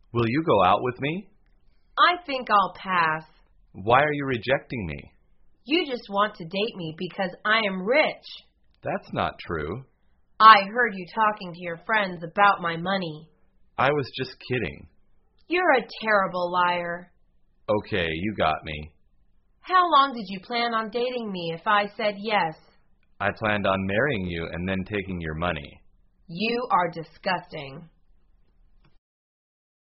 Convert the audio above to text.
Will you go out with me? I think I'll pass. Why are you rejecting me? You just want to date me because I am rich. That's not true. I heard you talking to your friends about my money. I was just kidding. You're a terrible liar. Okay, you got me. How long did you plan on dating me if I said yes? I planned on marrying you and then taking your money. You are disgusting.